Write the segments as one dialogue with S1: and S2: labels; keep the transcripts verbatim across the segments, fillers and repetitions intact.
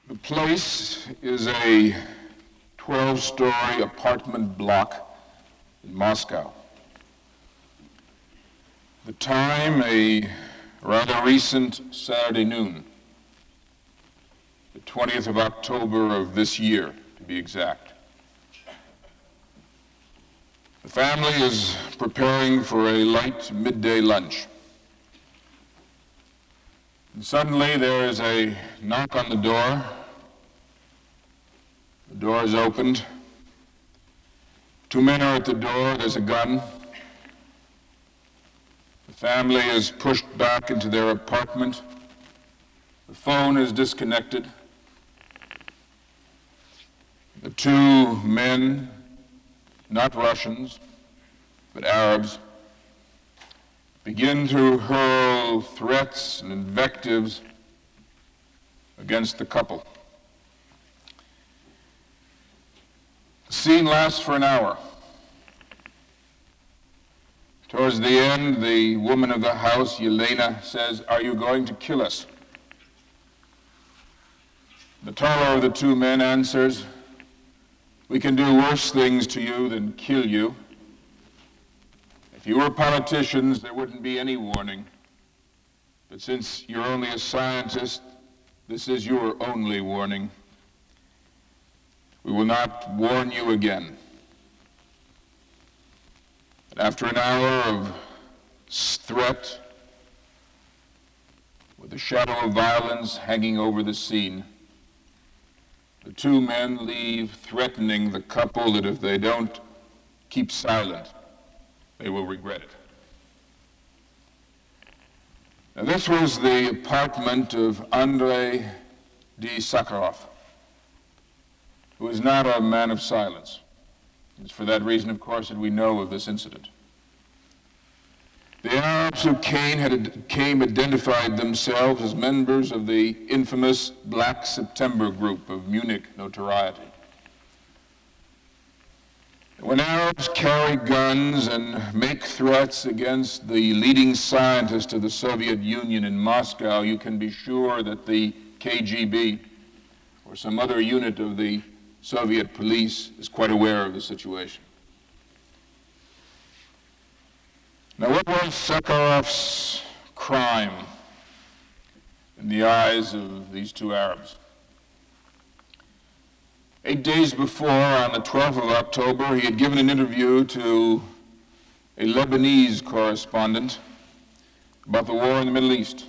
S1: The place is a twelve-story apartment block in Moscow. The time, a rather recent Saturday noon, the twentieth of October of this year, to be exact. The family is preparing for a light midday lunch. And suddenly there is a knock on the door. The door is opened. Two men are at the door. There's a gun. The family is pushed back into their apartment. The phone is disconnected. The two men, not Russians, but Arabs, begin to hurl threats and invectives against the couple. The scene lasts for an hour. Towards the end, the woman of the house, Yelena, says, "Are you going to kill us?" The taller of the two men answers, "We can do worse things to you than kill you. If you were politicians, there wouldn't be any warning. But since you're only a scientist, this is your only warning. We will not warn you again." And after an hour of threat, with the shadow of violence hanging over the scene, the two men leave, threatening the couple that if they don't keep silent, they will regret it. Now, this was the apartment of Andrei D. Sakharov, who is not a man of silence. It's for that reason, of course, that we know of this incident. The Arabs who came, had, came identified themselves as members of the infamous Black September group of Munich notoriety. When Arabs carry guns and make threats against the leading scientist of the Soviet Union in Moscow, you can be sure that the K G B or some other unit of the Soviet police is quite aware of the situation. Now, what was Sakharov's crime in the eyes of these two Arabs? Eight days before, on the twelfth of October, he had given an interview to a Lebanese correspondent about the war in the Middle East.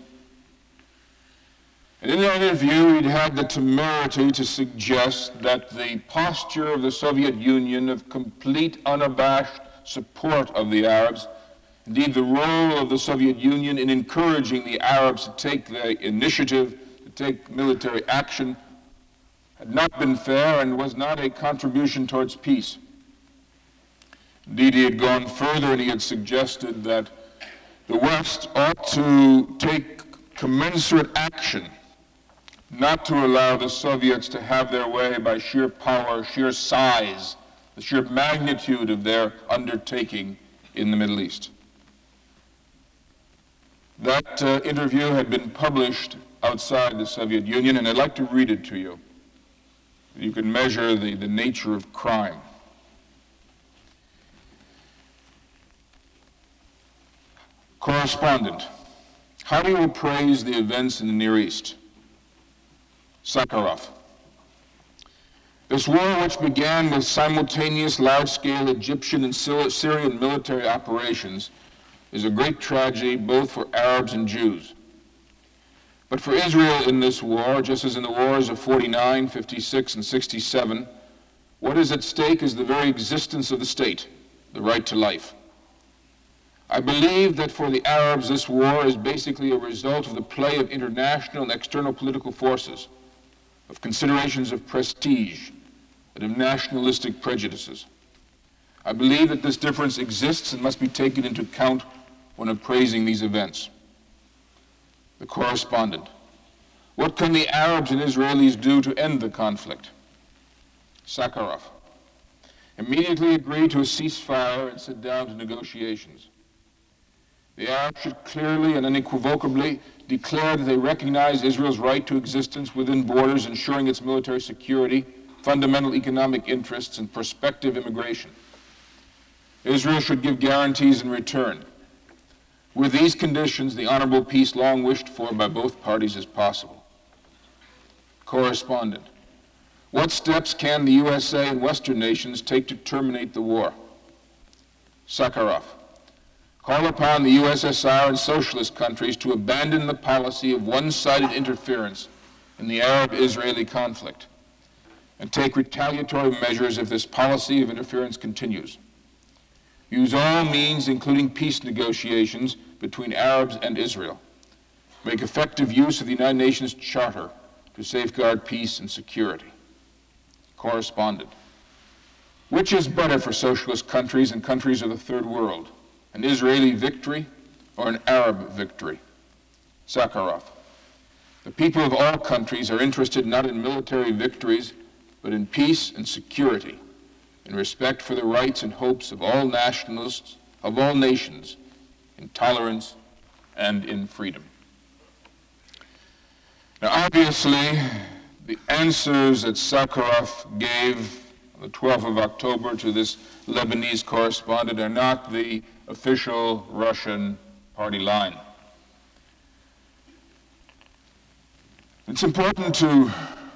S1: And in that interview, he'd had the temerity to suggest that the posture of the Soviet Union of complete, unabashed support of the Arabs, indeed the role of the Soviet Union in encouraging the Arabs to take the initiative, to take military action, had not been fair and was not a contribution towards peace. Indeed, he had gone further and he had suggested that the West ought to take commensurate action not to allow the Soviets to have their way by sheer power, sheer size, the sheer magnitude of their undertaking in the Middle East. That uh, interview had been published outside the Soviet Union, and I'd like to read it to you. You can measure the, the nature of crime. Correspondent, how do you appraise the events in the Near East? Sakharov. This war, which began with simultaneous large-scale Egyptian and Syrian military operations, is a great tragedy both for Arabs and Jews. But for Israel in this war, just as in the wars of forty-nine, fifty-six, and sixty-seven, what is at stake is the very existence of the state, the right to life. I believe that for the Arabs, this war is basically a result of the play of international and external political forces, of considerations of prestige, and of nationalistic prejudices. I believe that this difference exists and must be taken into account when appraising these events. The correspondent, what can the Arabs and Israelis do to end the conflict? Sakharov, immediately agree to a ceasefire and sit down to negotiations. The Arabs should clearly and unequivocally declare that they recognize Israel's right to existence within borders, ensuring its military security, fundamental economic interests, and prospective immigration. Israel should give guarantees in return. With these conditions, the honorable peace long wished for by both parties is possible. Correspondent: what steps can the U S A and Western nations take to terminate the war? Sakharov: call upon the U S S R and socialist countries to abandon the policy of one-sided interference in the Arab-Israeli conflict and take retaliatory measures if this policy of interference continues. Use all means, including peace negotiations between Arabs and Israel. Make effective use of the United Nations Charter to safeguard peace and security. Correspondent: which is better for socialist countries and countries of the Third World, an Israeli victory or an Arab victory? Sakharov: the people of all countries are interested not in military victories, but in peace and security, in respect for the rights and hopes of all nationalists, of all nations, in tolerance and in freedom. Now, obviously, the answers that Sakharov gave on the twelfth of October to this Lebanese correspondent are not the official Russian party line. It's important to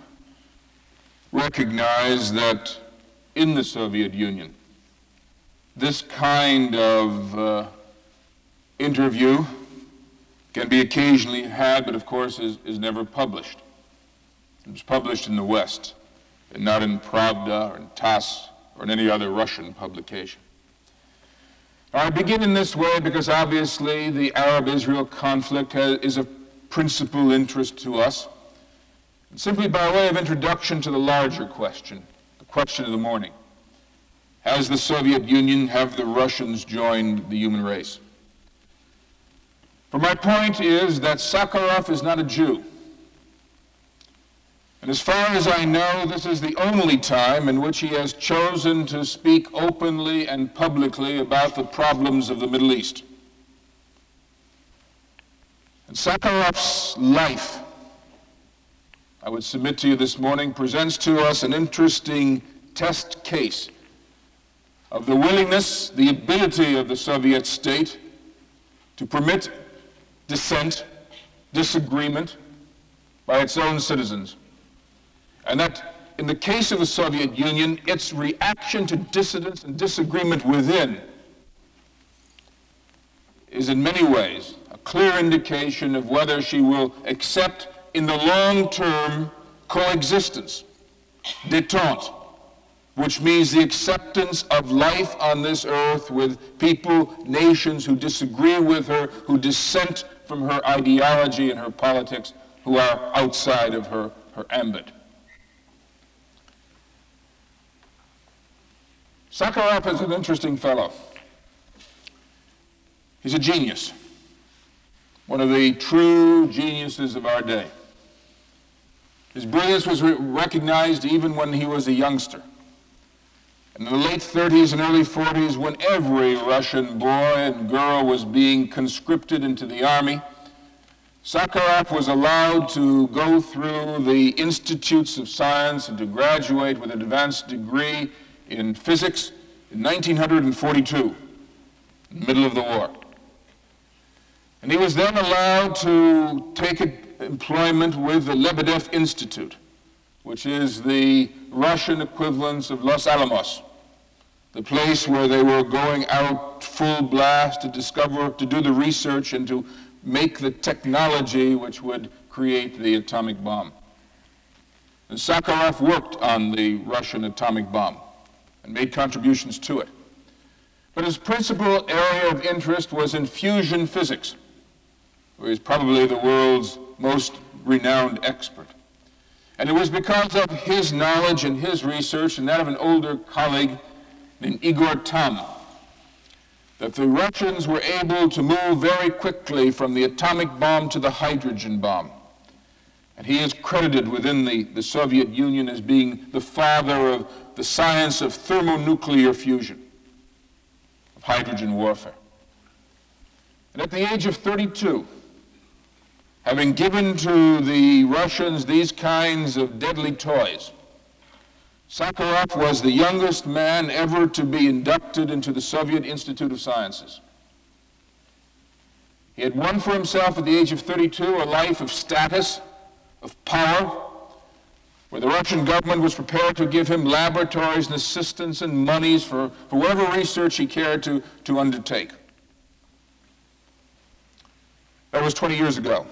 S1: recognize that in the Soviet Union, this kind of uh, interview can be occasionally had, but of course is, is never published. It was published in the West, and not in Pravda or in TASS or in any other Russian publication. Now, I begin in this way because obviously the Arab-Israel conflict has, is of principal interest to us. And simply by way of introduction to the larger question, the question of the morning: has the Soviet Union, have the Russians joined the human race? For my point is that Sakharov is not a Jew. And as far as I know, this is the only time in which he has chosen to speak openly and publicly about the problems of the Middle East. And Sakharov's life, I would submit to you this morning, presents to us an interesting test case of the willingness, the ability of the Soviet state to permit dissent, disagreement by its own citizens. And that in the case of the Soviet Union, its reaction to dissidence and disagreement within is in many ways a clear indication of whether she will accept in the long term coexistence, détente, which means the acceptance of life on this earth with people, nations who disagree with her, who dissent from her ideology and her politics, who are outside of her, her ambit. Sakharov is an interesting fellow. He's a genius, one of the true geniuses of our day. His brilliance was re- recognized even when he was a youngster. In the late thirties and early forties, when every Russian boy and girl was being conscripted into the army, Sakharov was allowed to go through the institutes of science and to graduate with an advanced degree in physics in nineteen forty-two, in the middle of the war. And he was then allowed to take employment with the Lebedev Institute, which is the Russian equivalent of Los Alamos, the place where they were going out full blast to discover, to do the research and to make the technology which would create the atomic bomb. And Sakharov worked on the Russian atomic bomb and made contributions to it. But his principal area of interest was in fusion physics, where he's probably the world's most renowned expert. And it was because of his knowledge and his research and that of an older colleague named Igor Tamm that the Russians were able to move very quickly from the atomic bomb to the hydrogen bomb. And he is credited within the, the Soviet Union as being the father of the science of thermonuclear fusion, of hydrogen warfare. And at the age of thirty-two, having given to the Russians these kinds of deadly toys, Sakharov was the youngest man ever to be inducted into the Soviet Institute of Sciences. He had won for himself at the age of thirty-two a life of status, of power, where the Russian government was prepared to give him laboratories and assistance and monies for, for whatever research he cared to, to undertake. That was twenty years ago.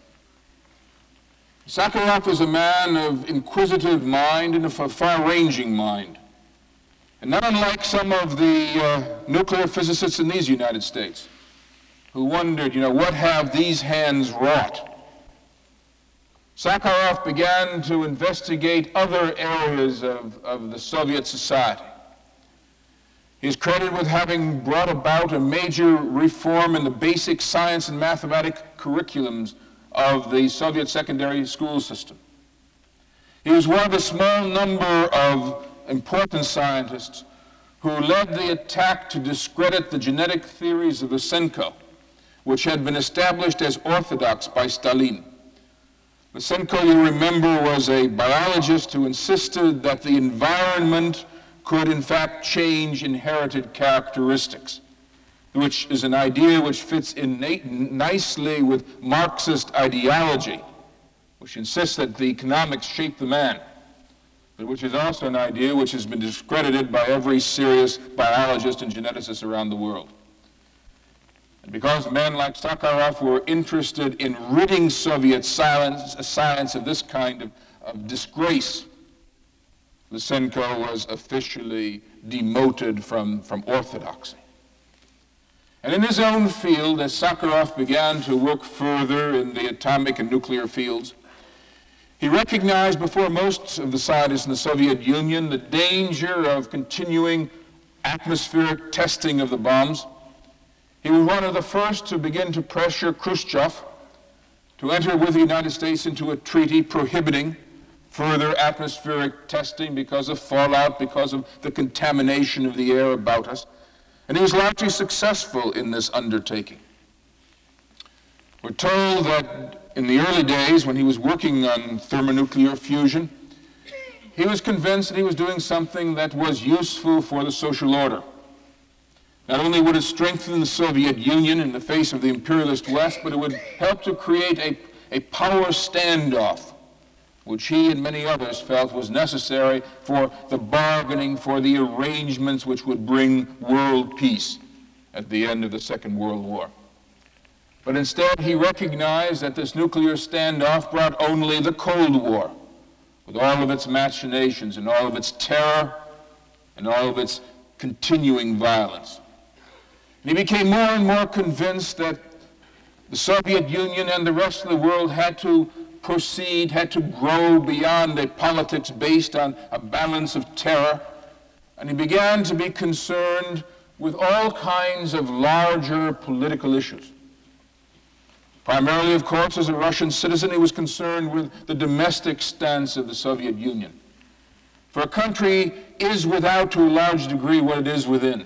S1: Sakharov is a man of inquisitive mind and of a far-ranging mind. And not unlike some of the uh, nuclear physicists in these United States, who wondered, you know, what have these hands wrought? Sakharov began to investigate other areas of, of the Soviet society. He is credited with having brought about a major reform in the basic science and mathematics curriculums of the Soviet secondary school system. He was one of a small number of important scientists who led the attack to discredit the genetic theories of Lysenko, which had been established as orthodox by Stalin. Lysenko, you remember, was a biologist who insisted that the environment could in fact change inherited characteristics, which is an idea which fits in nicely with Marxist ideology, which insists that the economics shape the man, but which is also an idea which has been discredited by every serious biologist and geneticist around the world. And because men like Sakharov were interested in ridding Soviet science, science of this kind of, of disgrace, Lysenko was officially demoted from, from orthodoxy. And in his own field, as Sakharov began to work further in the atomic and nuclear fields, he recognized before most of the scientists in the Soviet Union the danger of continuing atmospheric testing of the bombs. He was one of the first to begin to pressure Khrushchev to enter with the United States into a treaty prohibiting further atmospheric testing because of fallout, because of the contamination of the air about us. And he was largely successful in this undertaking. We're told that in the early days, when he was working on thermonuclear fusion, he was convinced that he was doing something that was useful for the social order. Not only would it strengthen the Soviet Union in the face of the imperialist West, but it would help to create a, a power standoff, which he and many others felt was necessary for the bargaining, for the arrangements which would bring world peace at the end of the Second World War. But instead, he recognized that this nuclear standoff brought only the Cold War, with all of its machinations and all of its terror and all of its continuing violence. And he became more and more convinced that the Soviet Union and the rest of the world had to proceed, had to grow beyond a politics based on a balance of terror. And he began to be concerned with all kinds of larger political issues. Primarily, of course, as a Russian citizen, he was concerned with the domestic stance of the Soviet Union. For a country is without, to a large degree, what it is within.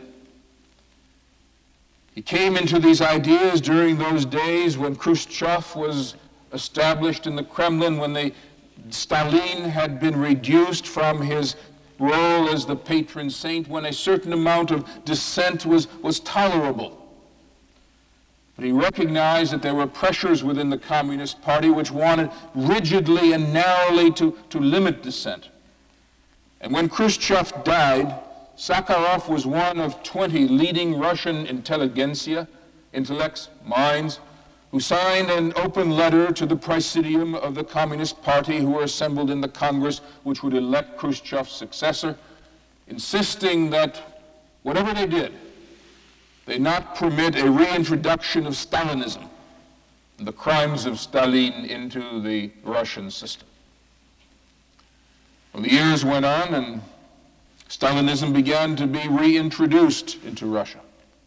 S1: He came into these ideas during those days when Khrushchev was established in the Kremlin, when they, Stalin had been reduced from his role as the patron saint, when a certain amount of dissent was, was tolerable. But he recognized that there were pressures within the Communist Party which wanted rigidly and narrowly to, to limit dissent. And when Khrushchev died, Sakharov was one of twenty leading Russian intelligentsia, intellects, minds, who signed an open letter to the Presidium of the Communist Party, who were assembled in the Congress which would elect Khrushchev's successor, insisting that whatever they did, they not permit a reintroduction of Stalinism, the crimes of Stalin, into the Russian system. Well, the years went on, and Stalinism began to be reintroduced into Russia.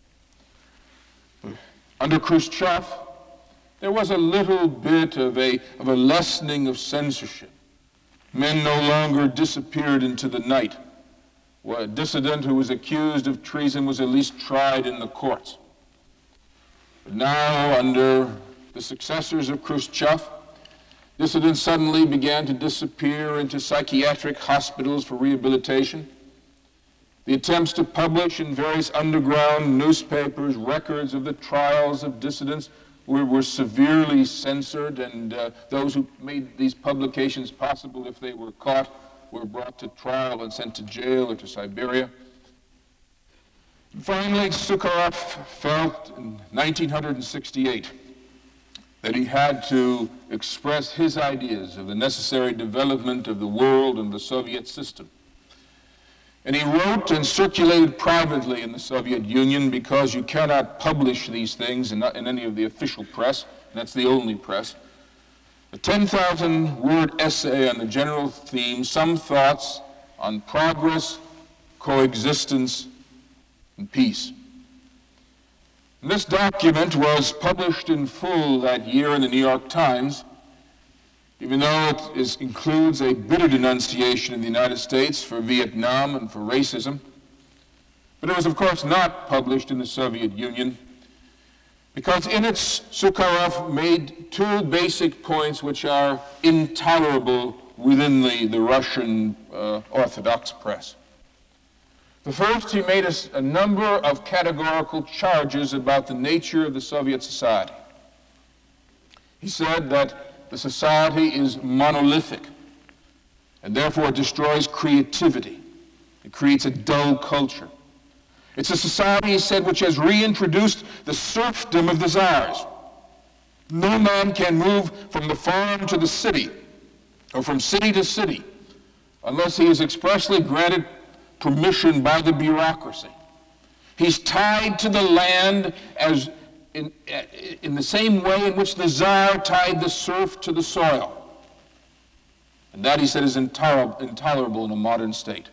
S1: Under Khrushchev, there was a little bit of a, of a lessening of censorship. Men no longer disappeared into the night. A dissident who was accused of treason was at least tried in the courts. But now, under the successors of Khrushchev, dissidents suddenly began to disappear into psychiatric hospitals for rehabilitation. The attempts to publish in various underground newspapers records of the trials of dissidents were, were severely censored, and uh, those who made these publications possible, if they were caught, were brought to trial and sent to jail or to Siberia. Finally, Sukharov felt in nineteen sixty-eight that he had to express his ideas of the necessary development of the world and the Soviet system. And he wrote and circulated privately in the Soviet Union, because you cannot publish these things in, in any of the official press, and that's the only press, a ten thousand word essay on the general theme, Some Thoughts on Progress, Coexistence, and Peace. And this document was published in full that year in the New York Times, even though it is, includes a bitter denunciation of the United States for Vietnam and for racism. But it was, of course, not published in the Soviet Union, because in it, Sukharov made two basic points which are intolerable within the, the Russian uh, Orthodox press. The first, he made a, a number of categorical charges about the nature of the Soviet society. He said that the society is monolithic and therefore destroys creativity. It creates a dull culture. It's a society, he said, which has reintroduced the serfdom of the czars. No man can move from the farm to the city or from city to city unless he is expressly granted permission by the bureaucracy. He's tied to the land as in, in the same way in which the czar tied the serf to the soil. And that, he said, is intoler- intolerable in a modern state.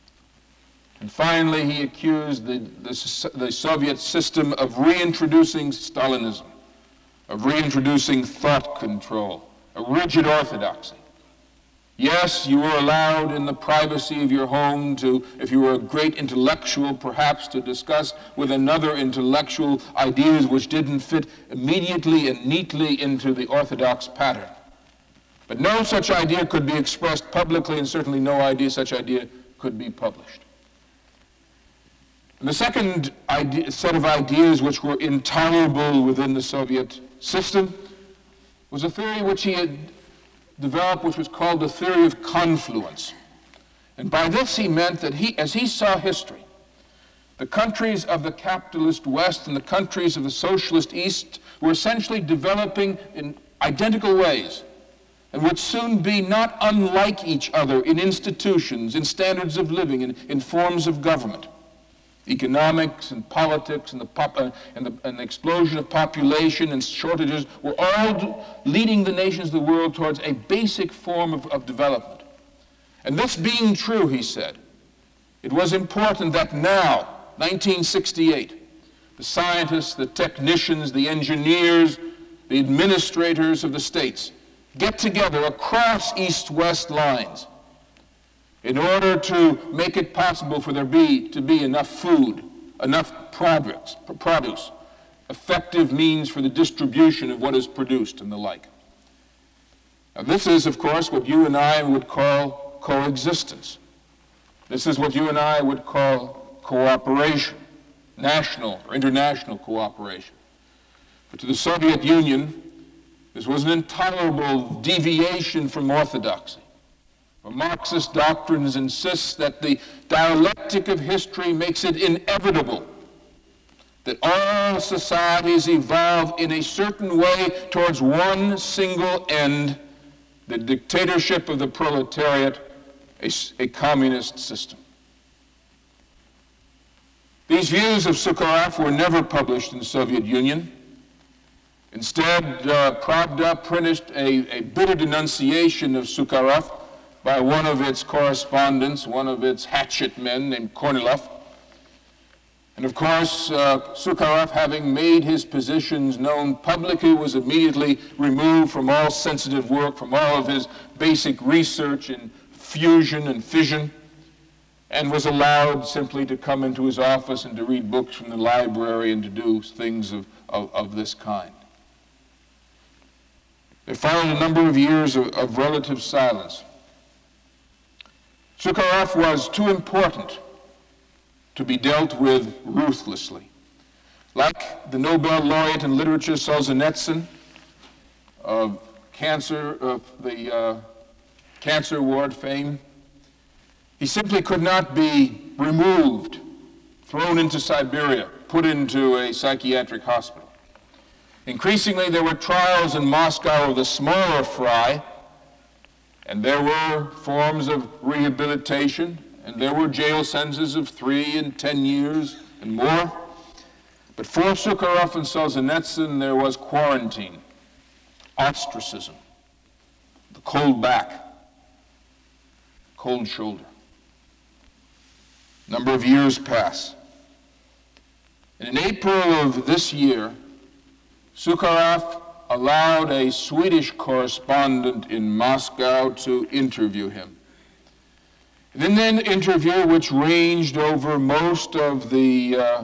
S1: And finally, he accused the, the, the Soviet system of reintroducing Stalinism, of reintroducing thought control, a rigid orthodoxy. Yes, you were allowed in the privacy of your home to, if you were a great intellectual, perhaps to discuss with another intellectual ideas which didn't fit immediately and neatly into the orthodox pattern. But no such idea could be expressed publicly, and certainly no idea, such idea could be published. And the second idea, set of ideas which were intolerable within the Soviet system was a theory which he had developed, which was called the theory of confluence. And by this he meant that he, as he saw history, the countries of the capitalist West and the countries of the socialist East were essentially developing in identical ways and would soon be not unlike each other in institutions, in standards of living, in, in forms of government. Economics and politics and the, pop, uh, and, the, and the explosion of population and shortages were all leading the nations of the world towards a basic form of, of development. And this being true, he said, it was important that now, nineteen sixty-eight, the scientists, the technicians, the engineers, the administrators of the states get together across East-West lines in order to make it possible for there be to be enough food, enough products, produce, effective means for the distribution of what is produced and the like. Now, this is, of course, what you and I would call coexistence. This is what you and I would call cooperation, national or international cooperation. But to the Soviet Union, this was an intolerable deviation from orthodoxy. Marxist doctrines insist that the dialectic of history makes it inevitable that all societies evolve in a certain way towards one single end, the dictatorship of the proletariat, a, a communist system. These views of Sukharov were never published in the Soviet Union. Instead, uh, Pravda printed a, a bitter denunciation of Sukharov by one of its correspondents, one of its hatchet men named Kornilov. And of course, uh, Sukharov, having made his positions known publicly, was immediately removed from all sensitive work, from all of his basic research in fusion and fission, and was allowed simply to come into his office and to read books from the library and to do things of of, of this kind. There followed a number of years of, of relative silence. Sukharov was too important to be dealt with ruthlessly. Like the Nobel laureate in literature Solzhenitsyn of cancer, of the uh, cancer ward fame, he simply could not be removed, thrown into Siberia, put into a psychiatric hospital. Increasingly, there were trials in Moscow of the smaller fry, and there were forms of rehabilitation, and there were jail sentences of three and ten years and more. But for Sukharov and Solzhenitsyn, there was quarantine, ostracism, the cold back, cold shoulder. A number of years pass. And in April of this year, Sukharov allowed a Swedish correspondent in Moscow to interview him. And in that interview, which ranged over most of the uh,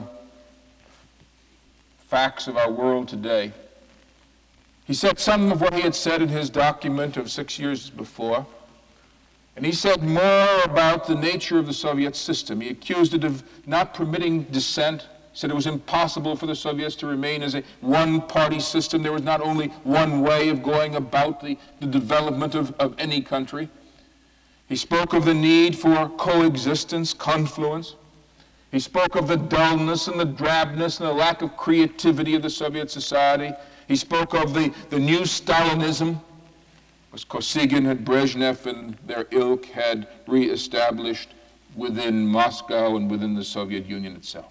S1: facts of our world today, he said some of what he had said in his document of six years before, and he said more about the nature of the Soviet system. He accused it of not permitting dissent, said it was impossible for the Soviets to remain as a one-party system. There was not only one way of going about the, the development of, of any country. He spoke of the need for coexistence, confluence. He spoke of the dullness and the drabness and the lack of creativity of the Soviet society. He spoke of the, the new Stalinism, which Kosygin and Brezhnev and their ilk had reestablished within Moscow and within the Soviet Union itself.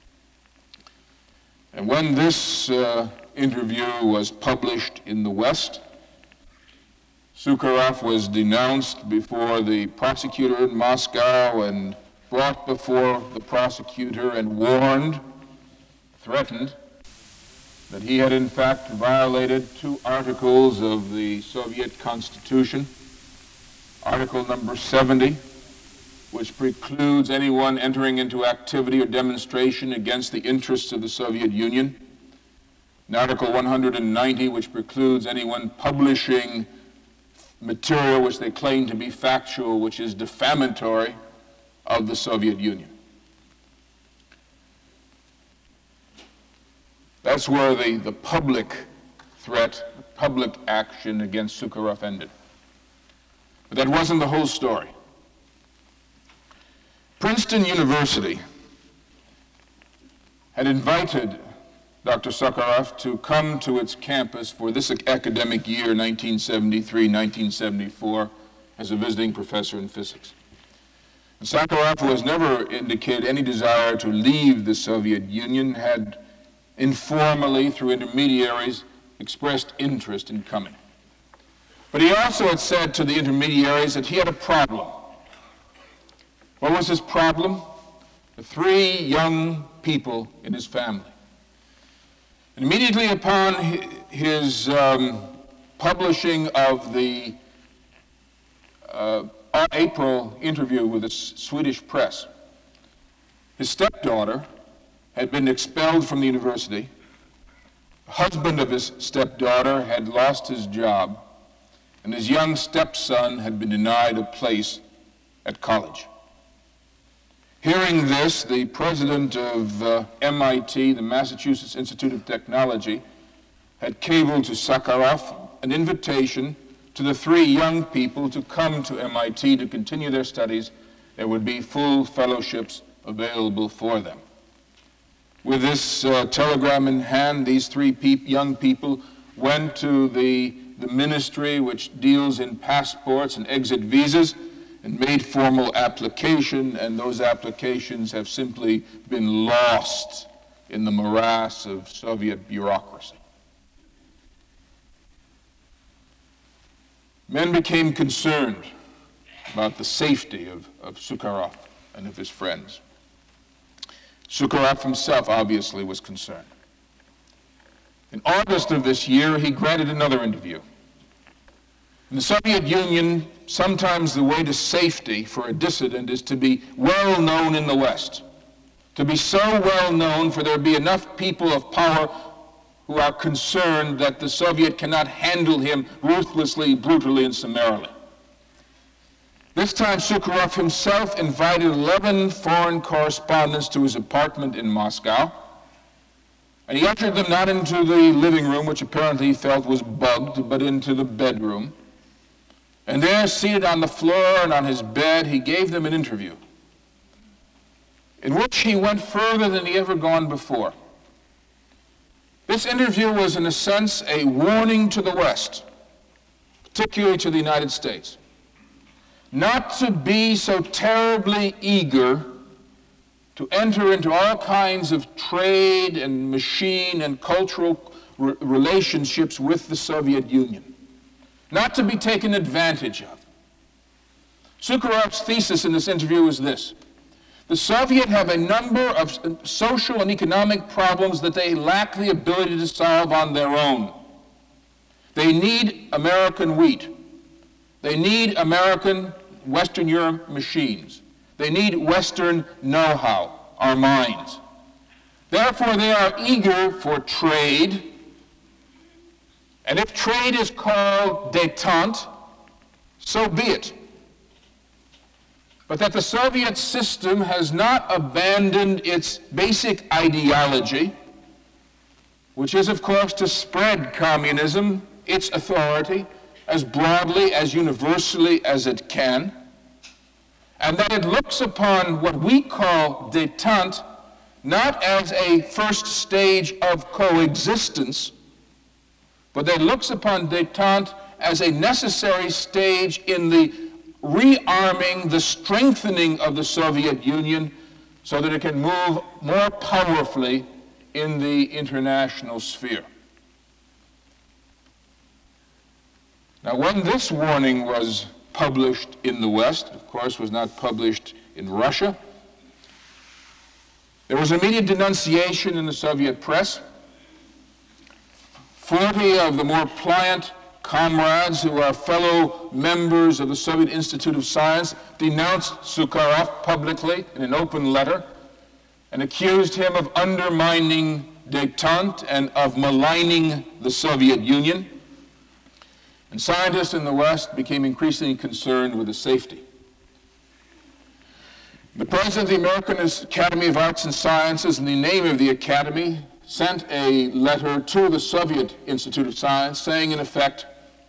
S1: And when this uh, interview was published in the West, Sukharov was denounced before the prosecutor in Moscow and brought before the prosecutor and warned, threatened, that he had in fact violated two articles of the Soviet Constitution. Article number seventy, which precludes anyone entering into activity or demonstration against the interests of the Soviet Union. And Article one hundred ninety, which precludes anyone publishing material which they claim to be factual, which is defamatory of the Soviet Union. That's where the, the public threat, the public action against Sukharov ended. But that wasn't the whole story. Princeton University had invited Doctor Sukharov to come to its campus for this academic year, nineteen seventy-three nineteen seventy-four, as a visiting professor in physics. And Sukharov, who has never indicated any desire to leave the Soviet Union, had informally, through intermediaries, expressed interest in coming. But he also had said to the intermediaries that he had a problem. What was his problem? The three young people in his family. And immediately upon his um, publishing of the uh, April interview with the Swedish press, his stepdaughter had been expelled from the university. The husband of his stepdaughter had lost his job, and his young stepson had been denied a place at college. Hearing this, the president of uh, M I T, the Massachusetts Institute of Technology, had cabled to Sukharov an invitation to the three young people to come to M I T to continue their studies. There would be full fellowships available for them. With this uh, telegram in hand, these three pe- young people went to the, the ministry which deals in passports and exit visas and made formal application, and those applications have simply been lost in the morass of Soviet bureaucracy. Men became concerned about the safety of, of Sukharov and of his friends. Sukharov himself obviously was concerned. In August of this year, he granted another interview. In the Soviet Union, sometimes the way to safety for a dissident is to be well known in the West, to be so well known for there be enough people of power who are concerned that the Soviet cannot handle him ruthlessly, brutally, and summarily. This time, Sukharov himself invited eleven foreign correspondents to his apartment in Moscow, and he ushered them not into the living room, which apparently he felt was bugged, but into the bedroom. And there, seated on the floor and on his bed, he gave them an interview in which he went further than he ever gone before. This interview was, in a sense, a warning to the West, particularly to the United States, not to be so terribly eager to enter into all kinds of trade and machine and cultural re- relationships with the Soviet Union, not to be taken advantage of. Sukharov's thesis in this interview was this: the Soviets have a number of social and economic problems that they lack the ability to solve on their own. They need American wheat. They need American Western Europe machines. They need Western know-how, our minds. Therefore, they are eager for trade. And if trade is called détente, so be it. But that the Soviet system has not abandoned its basic ideology, which is, of course, to spread communism, its authority, as broadly, as universally as it can, and that it looks upon what we call détente not as a first stage of coexistence, but that it looks upon détente as a necessary stage in the rearming, the strengthening of the Soviet Union so that it can move more powerfully in the international sphere. Now, when this warning was published in the West, of course, was not published in Russia, there was immediate denunciation in the Soviet press. Forty of the more pliant comrades who are fellow members of the Soviet Institute of Science denounced Sukharov publicly in an open letter and accused him of undermining détente and of maligning the Soviet Union. And scientists in the West became increasingly concerned with the safety. The president of the American Academy of Arts and Sciences, in the name of the Academy, sent a letter to the Soviet Institute of Science saying, in effect,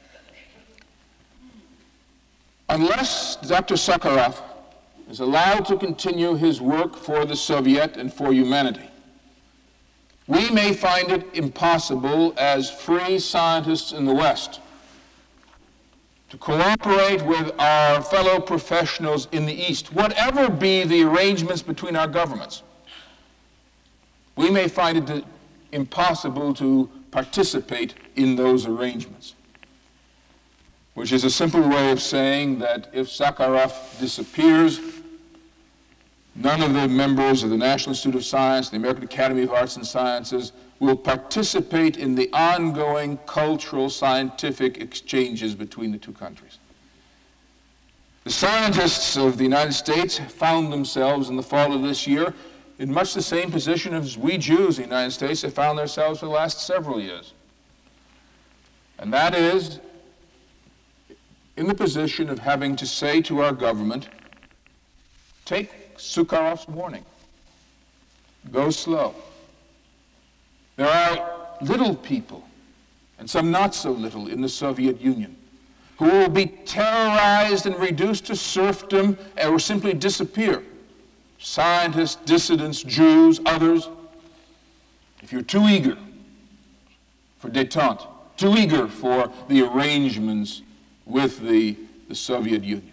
S1: unless Doctor Sukharov is allowed to continue his work for the Soviet and for humanity, we may find it impossible as free scientists in the West to cooperate with our fellow professionals in the East, whatever be the arrangements between our governments. We may find it impossible to participate in those arrangements, which is a simple way of saying that if Sakharov disappears, none of the members of the National Institute of Science, the American Academy of Arts and Sciences, will participate in the ongoing cultural, scientific exchanges between the two countries. The scientists of the United States found themselves in the fall of this year in much the same position as we Jews in the United States have found ourselves for the last several years. And that is in the position of having to say to our government, take Sukharov's warning. Go slow. There are little people, and some not so little, in the Soviet Union, who will be terrorized and reduced to serfdom or simply disappear. Scientists, dissidents, Jews, others. If you're too eager for détente, too eager for the arrangements with the, the Soviet Union.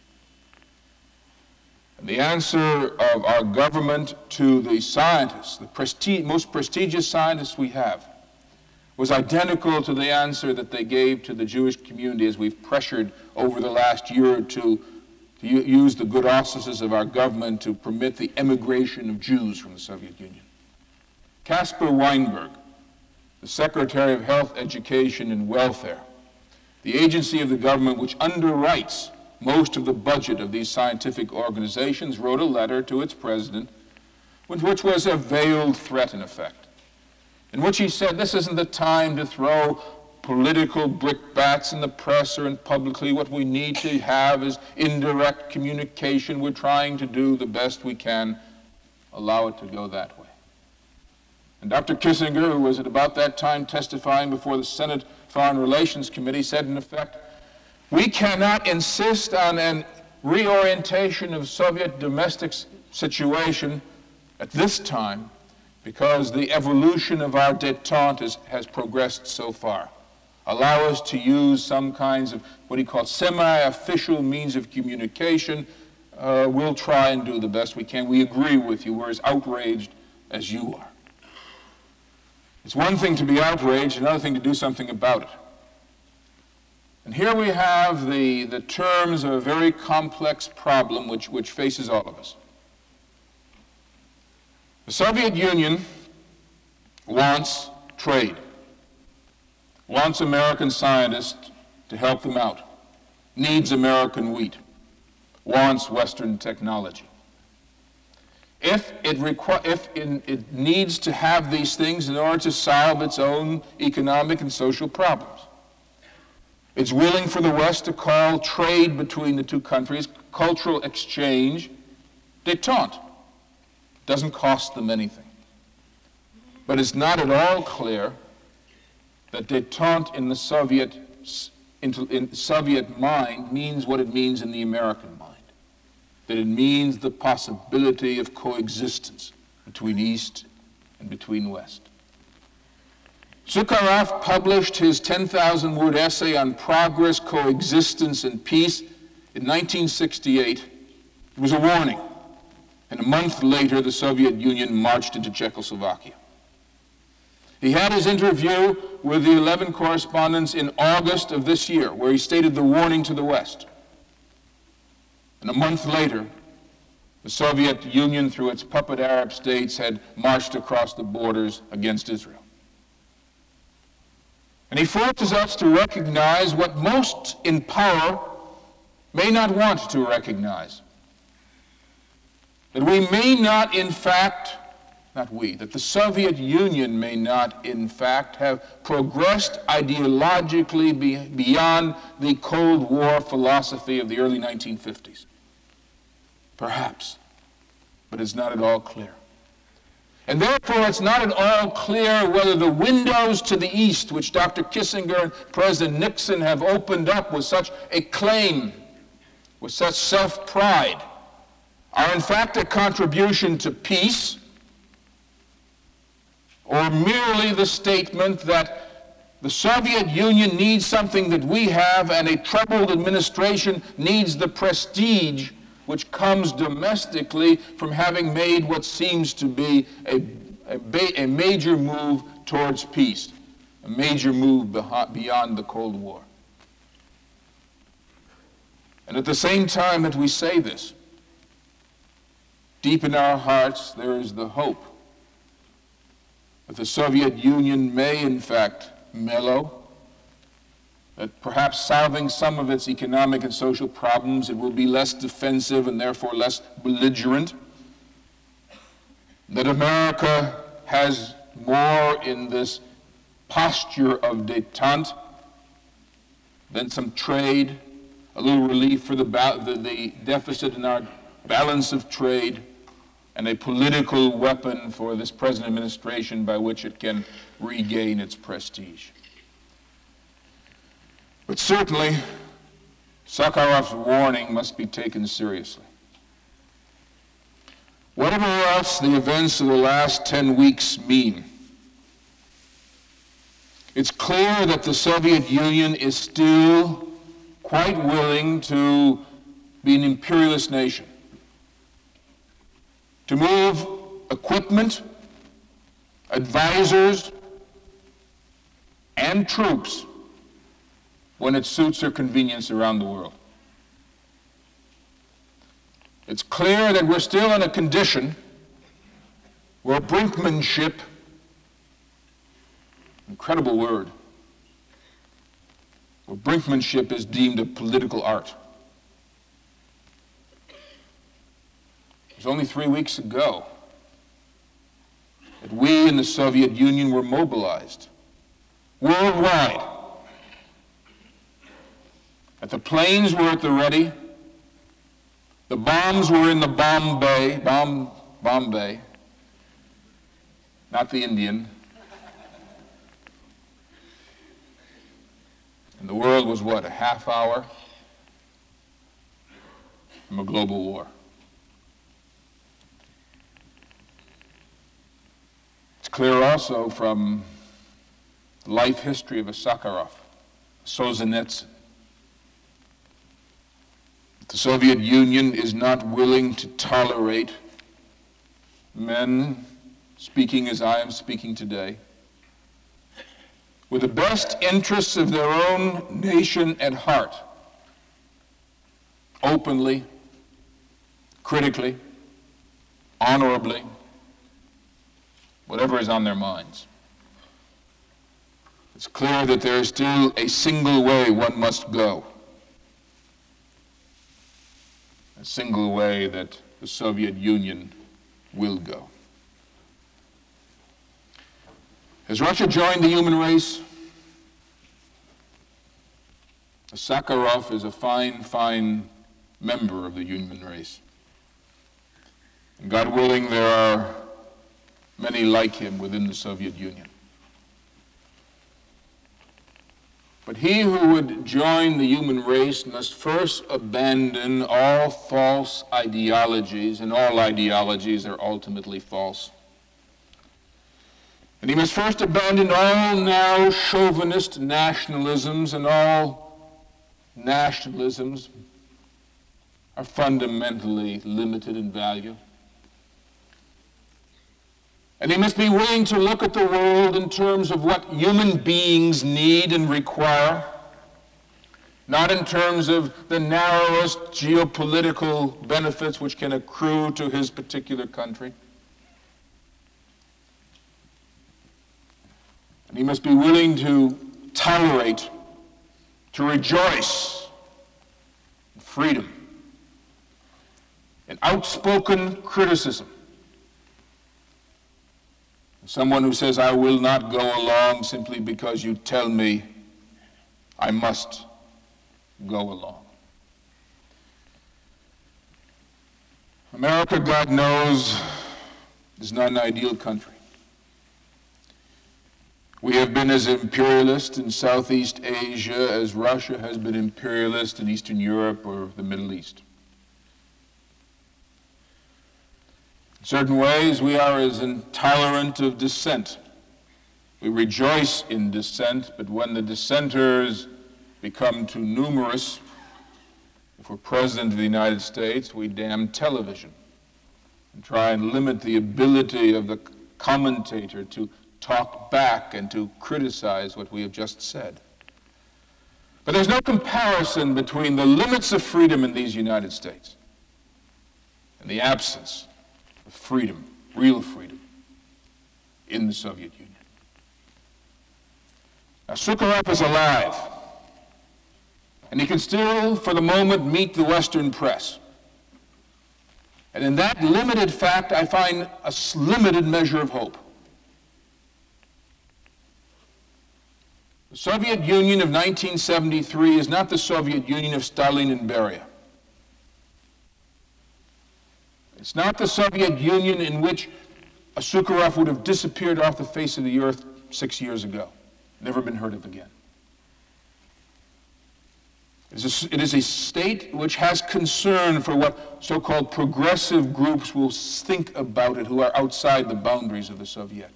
S1: And the answer of our government to the scientists, the prestige, most prestigious scientists we have, was identical to the answer that they gave to the Jewish community as we've pressured over the last year or two to u- use the good auspices of our government to permit the emigration of Jews from the Soviet Union. Caspar Weinberg, the Secretary of Health, Education, and Welfare, the agency of the government which underwrites most of the budget of these scientific organizations, wrote a letter to its president, which was a veiled threat in effect. in which he said this isn't the time to throw political brickbats in the press or in publicly. What we need to have is indirect communication. We're trying to do the best we can. Allow it to go that way. And Doctor Kissinger, who was at about that time testifying before the Senate Foreign Relations Committee, said in effect, we cannot insist on an reorientation of Soviet domestic situation at this time because the evolution of our détente is, has progressed so far. Allow us to use some kinds of what he called semi-official means of communication. Uh, we'll try and do the best we can. We agree with you. We're as outraged as you are. It's one thing to be outraged, another thing to do something about it. And here we have the, the terms of a very complex problem which, which faces all of us. The Soviet Union wants trade, wants American scientists to help them out, needs American wheat, wants Western technology. If it, requ- if in, it needs to have these things in order to solve its own economic and social problems. It's willing for the West to call trade between the two countries, cultural exchange, détente. Doesn't cost them anything. But it's not at all clear that détente in the Soviet, in, in Soviet mind means what it means in the American mind. That it means the possibility of coexistence between East and between West. Sukharov published his ten thousand word essay on progress, coexistence, and peace in nineteen sixty-eight. It was a warning. And a month later, the Soviet Union marched into Czechoslovakia. He had his interview with the eleven correspondents in August of this year, where he stated the warning to the West. And a month later, the Soviet Union, through its puppet Arab states, had marched across the borders against Israel. And he forces us to recognize what most in power may not want to recognize. That we may not, in fact, not we, that the Soviet Union may not, in fact, have progressed ideologically be, beyond the Cold War philosophy of the early nineteen fifties. Perhaps, but it's not at all clear. And therefore, it's not at all clear whether the windows to the east, which Doctor Kissinger and President Nixon have opened up with such acclaim, with such self-pride, are in fact a contribution to peace, or merely the statement that the Soviet Union needs something that we have, and a troubled administration needs the prestige which comes domestically from having made what seems to be a, a, a major move towards peace, a major move beyond the Cold War. And at the same time that we say this, deep in our hearts there is the hope that the Soviet Union may in fact mellow, that perhaps solving some of its economic and social problems, it will be less defensive and therefore less belligerent, that America has more in this posture of détente than some trade, a little relief for the, ba- the, the deficit in our balance of trade, and a political weapon for this present administration by which it can regain its prestige. But certainly, Sakharov's warning must be taken seriously. Whatever else the events of the last ten weeks mean, it's clear that the Soviet Union is still quite willing to be an imperialist nation, to move equipment, advisors, and troops when it suits their convenience around the world. It's clear that we're still in a condition where brinkmanship, incredible word, where brinkmanship is deemed a political art. It was only three weeks ago that we in the Soviet Union were mobilized worldwide, that the planes were at the ready, the bombs were in the bomb bay, bomb, bomb bay, not the Indian, and the world was what, a half hour from a global war. It's clear also from the life history of a Sakharov, Solzhenitsyn. The Soviet Union is not willing to tolerate men speaking as I am speaking today, with the best interests of their own nation at heart, openly, critically, honorably, whatever is on their minds. It's clear that there is still a single way one must go. A single way that the Soviet Union will go. Has Russia joined the human race? Sakharov is a fine, fine member of the human race. And God willing, there are many like him within the Soviet Union. But he who would join the human race must first abandon all false ideologies, and all ideologies are ultimately false. And he must first abandon all now chauvinist nationalisms, and all nationalisms are fundamentally limited in value. And he must be willing to look at the world in terms of what human beings need and require, not in terms of the narrowest geopolitical benefits which can accrue to his particular country. And he must be willing to tolerate, to rejoice in freedom, in outspoken criticism. Someone who says, I will not go along simply because you tell me I must go along. America, God knows, is not an ideal country. We have been as imperialist in Southeast Asia as Russia has been imperialist in Eastern Europe or the Middle East. In certain ways, we are as intolerant of dissent. We rejoice in dissent, but when the dissenters become too numerous, if we're President of the United States, we damn television and try and limit the ability of the commentator to talk back and to criticize what we have just said. But there's no comparison between the limits of freedom in these United States and the absence of freedom, real freedom, in the Soviet Union. Now, Sakharov is alive, and he can still, for the moment, meet the Western press. And in that limited fact, I find a limited measure of hope. The Soviet Union of nineteen seventy-three is not the Soviet Union of Stalin and Beria. It's not the Soviet Union in which a Sakharov would have disappeared off the face of the earth six years ago, never been heard of again. It is a, it is a state which has concern for what so-called progressive groups will think about it who are outside the boundaries of the Soviet.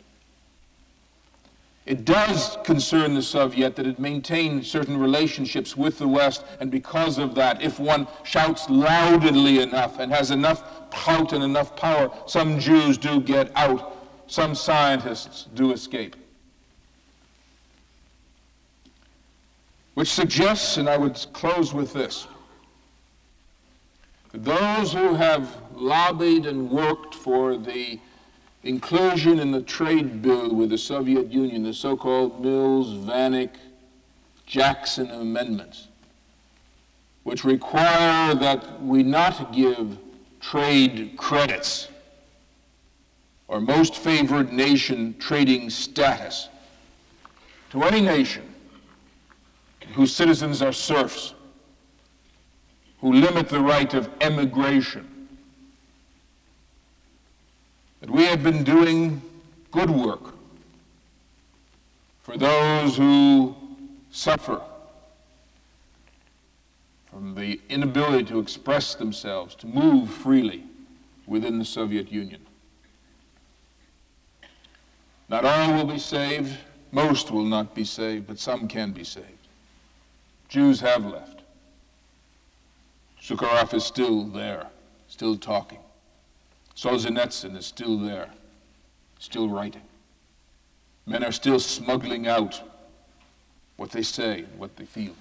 S1: It does concern the Soviet that it maintained certain relationships with the West, and because of that, if one shouts loudly enough and has enough clout and enough power, some Jews do get out, some scientists do escape. Which suggests, and I would close with this, that those who have lobbied and worked for the inclusion in the trade bill with the Soviet Union, the so-called Mills-Vanik Jackson amendments, which require that we not give trade credits or most favored nation trading status to any nation whose citizens are serfs, who limit the right of emigration. That we have been doing good work for those who suffer from the inability to express themselves, to move freely within the Soviet Union. Not all will be saved, most will not be saved, but some can be saved. Jews have left. Sukharov is still there, still talking. Solzhenitsyn is still there, still writing. Men are still smuggling out what they say and what they feel.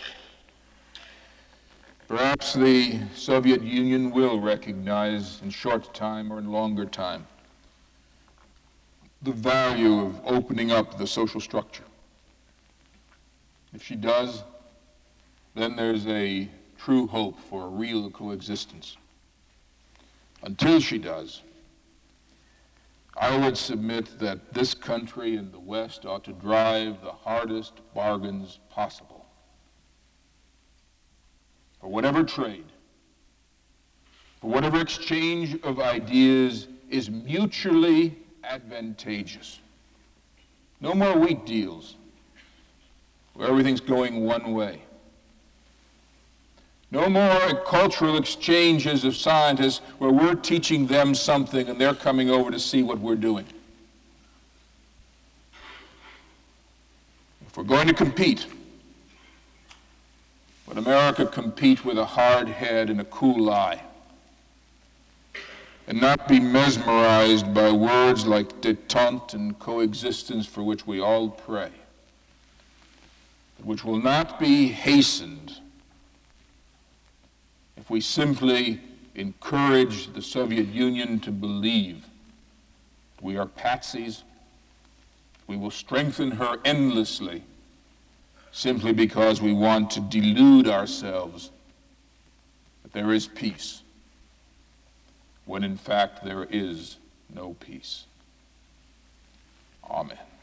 S1: Perhaps the Soviet Union will recognize in short time or in longer time the value of opening up the social structure. If she does, then there's a true hope for a real coexistence. Until she does, I would submit that this country and the West ought to drive the hardest bargains possible for whatever trade, for whatever exchange of ideas is mutually advantageous. No more wheat deals where everything's going one way. No more cultural exchanges of scientists where we're teaching them something and they're coming over to see what we're doing. If we're going to compete, let America compete with a hard head and a cool eye, and not be mesmerized by words like détente and coexistence, for which we all pray, but which will not be hastened if we simply encourage the Soviet Union to believe we are patsies. We will strengthen her endlessly simply because we want to delude ourselves that there is peace, when in fact there is no peace. Amen.